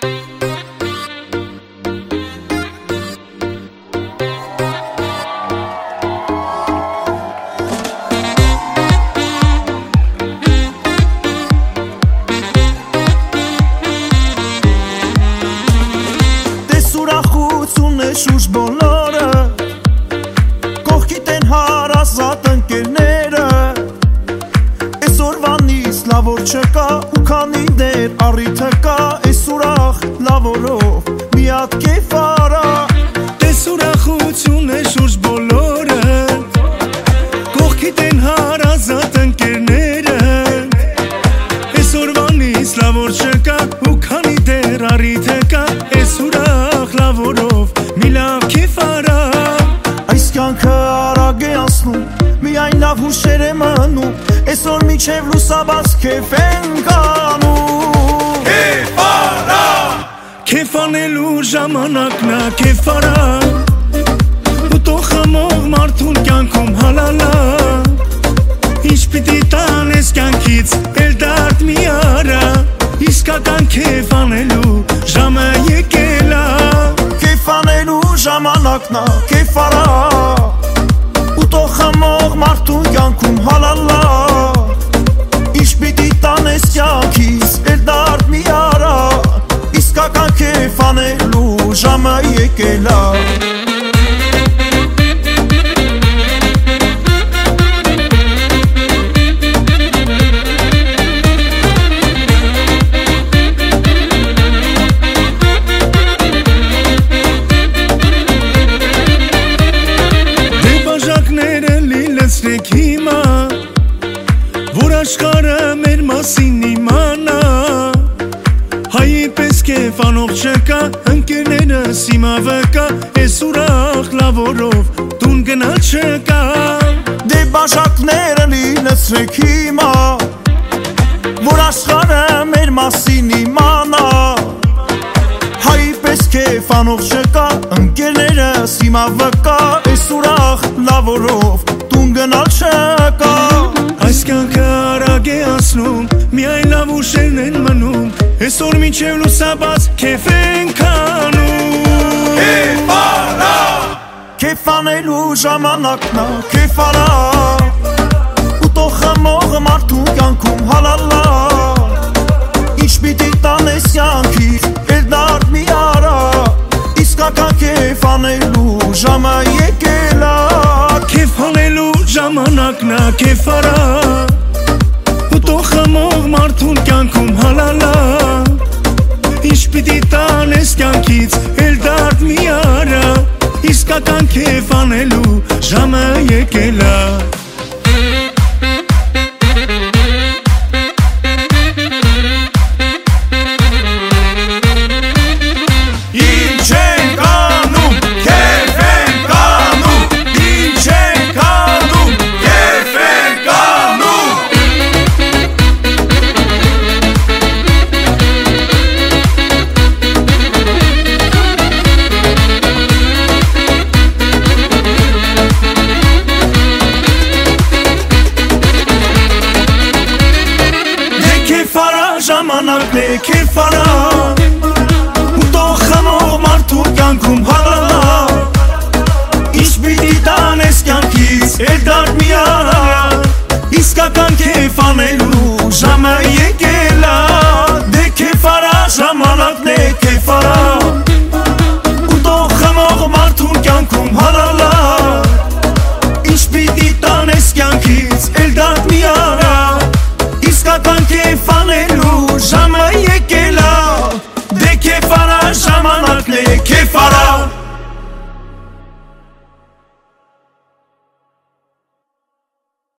Շուշ բոլորը կողքիդ են հարազատ ընկերները Այս օրվանից լավ որ չկա ու քանի դեր առիթը կա Այս ուրախ լավ օրով մի հատ կեֆ արա Տես ուրախություն է շուրջ բոլորը Կողքիդ են հարազատ ընկերները Այս օրվանից լավ որ չկա ու քանի դեր առիթը կա Այս ուրախ լավ օրով Միլավ կեֆ արա Այս կյանքը արագ է անցնում Միայն լավ հուշեր է մնում Այսօր միջև լուսաբաց կեֆ ենք անում Կեֆ արա Կեֆ անելու ժամանակն է կեֆ արա Ու տո խմող մարդուն կյանքում հալալա Ինչ պիտի տանես կյանքից էլ դարդ մի արա Իսկական կեֆ անելու ժամը եկել է Անելու ժամանակն է կեֆ արա Ու տո խմող մարդուն կյանքում հալալա Ինչ պիտի տանես կյանքից էլ դարդ մի արա Իսկական կեֆ անելու ժամը եկել է Հիմա որ աշխարհը մեր մասին իմանա Հայի պես կեֆ անող չկա ընկերներս հիմա վկա Այս ուրախ լավ օրով տուն գնալ չկա Դե բաժակները լինեցրեք հիմա որ աշխարհը մեր մասին իմանա Հայի պես կեֆ անող չկա ընկերներս հիմա վկա Այս ուրախ լավ օրով գնալ չկա Այս կյանքը արագ է անցնում Միայն լավ ուշերն են մնում Այսօր մինչև լուսաբաց կեֆ ենք անում Կեֆ արա Կեֆ անելու ժամանակն է կեֆ արա Ու տո խմող մարդուն կյանքում հալալա Ինչ պիտի տանես կյանքից էլ դարդ մի արա Իսկական կեֆ անելու ժամը եկել է Կեֆ անելու ժամանակն է կեֆ արա Ու տո խմող մարդուն կյանքում հալալա Ինչ պիտի տանես կյանքից էլ դարդ մի արա Իսկական կեֆ անելու ժամը եկել է